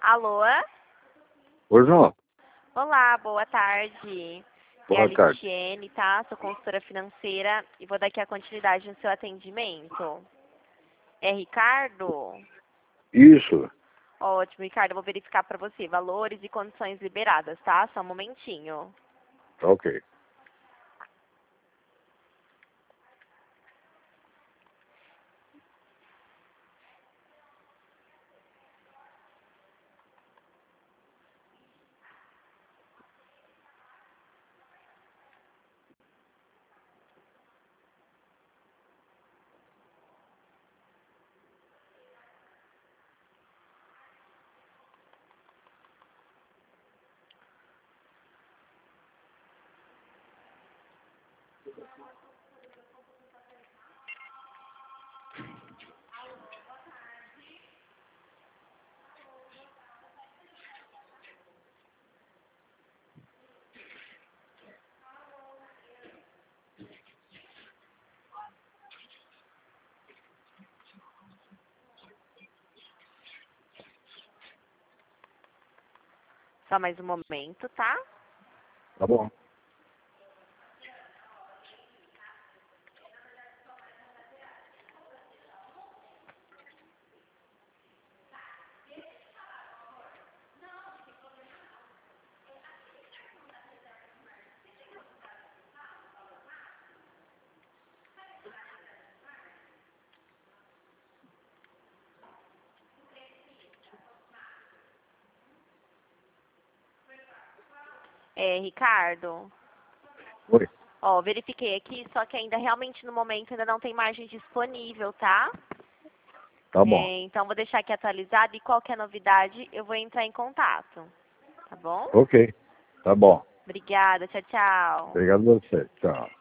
Alô? Oi, João. Olá, boa tarde. É a Boa tarde. Litiene, tá? Sou consultora financeira e vou dar aqui a continuidade no seu atendimento. É Ricardo? Isso. Ótimo, Ricardo, eu vou verificar para você valores e condições liberadas, tá? Só um momentinho. Tá ok. Só mais um momento, tá? Tá bom. É, Ricardo? Oi. Ó, verifiquei aqui, só que ainda realmente no momento ainda não tem margem disponível, tá? Tá bom. Então vou deixar aqui atualizado e qualquer novidade eu vou entrar em contato, tá bom? Ok. Tá bom. Obrigada, tchau, tchau. Obrigado a você. Tchau.